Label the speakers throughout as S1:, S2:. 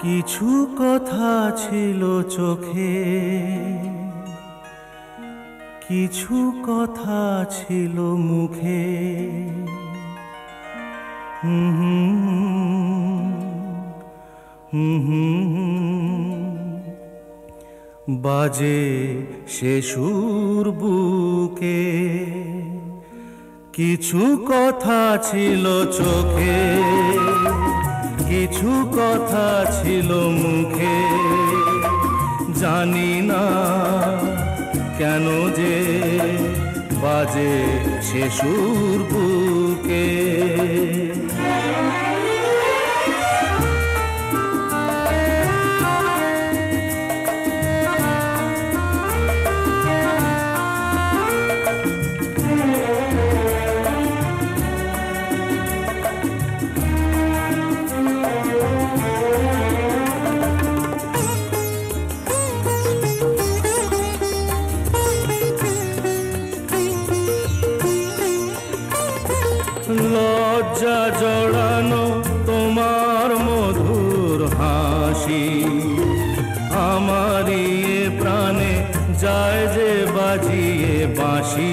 S1: কিছু কথা ছিল চোখে, কিছু কথা ছিল মুখে। বাজে সে সুর বুকে, কিছু কথা ছিল চোখে, কিছু কথা ছিল মুখে। জানি না কেন যে বাজে সে সুর বুকে। লজ্জা জড়ানো তোমার মধুর হাসি, আমারই প্রাণে যায় যে বাজিয়ে বাঁশি।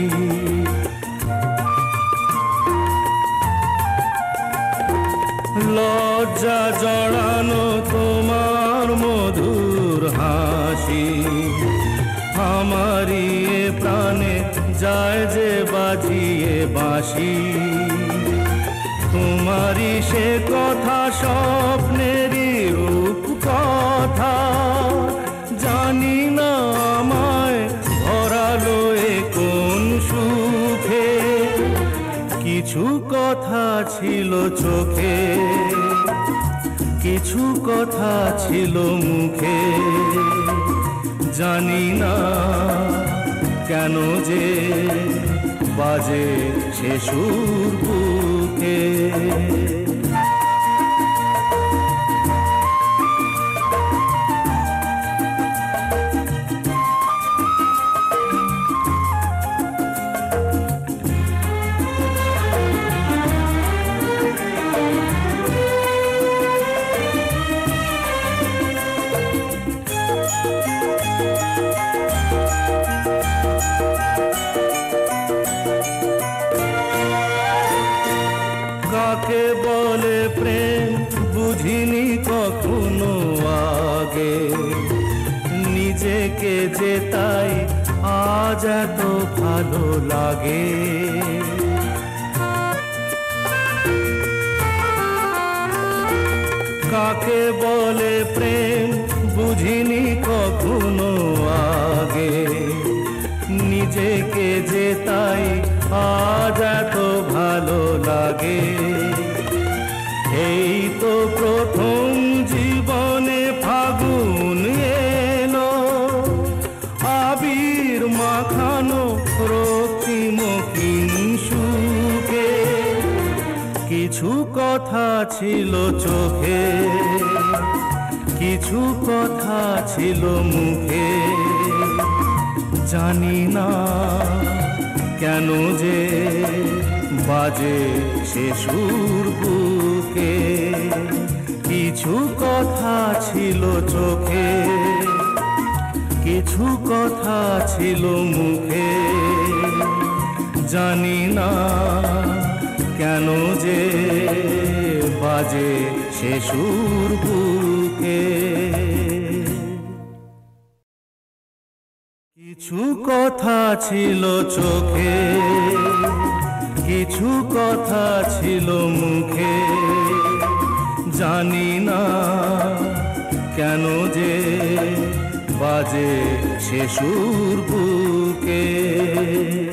S1: লজ্জা জড়ানো তোমার মধুর হাসি, আমারই প্রাণে যায় যে বাজিয়ে বাঁশি। তোমারই সে কথা স্বপ্নেরই রূপ কথা, জানি না আমায় ভরালো এ কোন সুখে। কিছু কথা ছিল চোখে, কিছু কথা ছিল মুখে। জানি না কেন যে বাজে সে সুর বুকে। কাকে বলে প্রেম বুঝিনি কখনো আগে, নিজেকে যে তাই আজ এত ভালো লাগে। কাকে বলে প্রেম বুঝিনি কখনো আগে, নিজেকে যে তাই আজ এত ভালো লাগে। এই তো প্রথম জীবনে ফাগুন এলো, আবির মাখানো রক্তিম সুখে। কিছু কথা ছিল চোখে, কিছু কথা ছিল মুখে। জানি না কেন যে বাজে সে সুর বুকে। কিছু কথা ছিল চোখে, কিছু কথা ছিল মুখে। জানি না কেন যে বাজে সে সুর বুকে। কিছু কথা ছিল চোখে, কিছু কথা ছিল মুখে। জানি না কেন যে বাজে সে সুর বুকে।